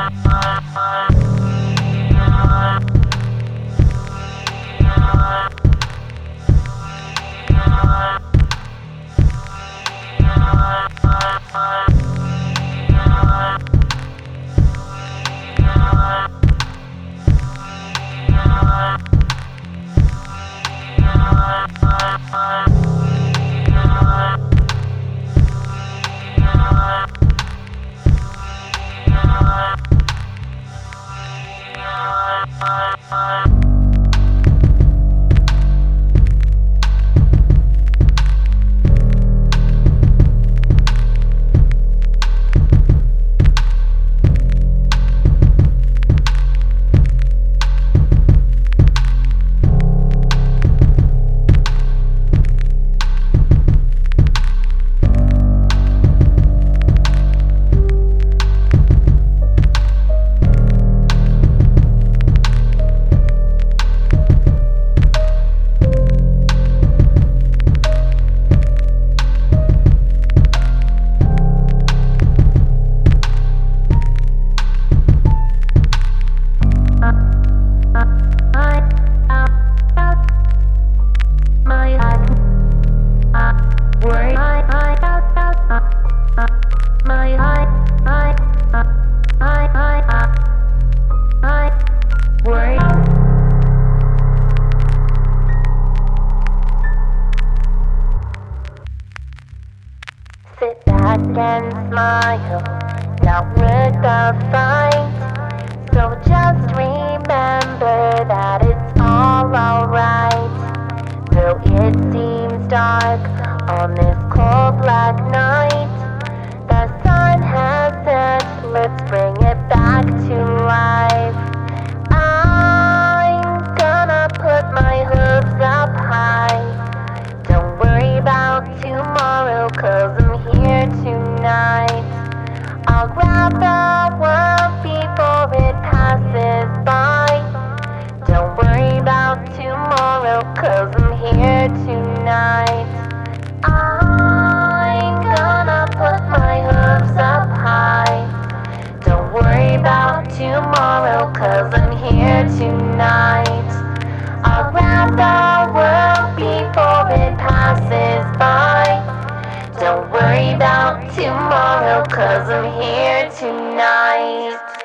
Sit back and smile, not with the fight. So just remember that it's all alright. Though it seems dark on this cold black night, the sun has set, let's bring it back to life. I'm gonna put my hooves up high. Don't worry about tomorrow, 'cause I'm here tonight. I'll grab the world before it passes by. Don't worry about tomorrow, 'cause I'm here tonight. I'm gonna put my hooves up high. Don't worry about tomorrow, 'cause I'm here tonight. I'll grab the world before it passes by. Don't worry about tomorrow, 'cause I'm here tonight.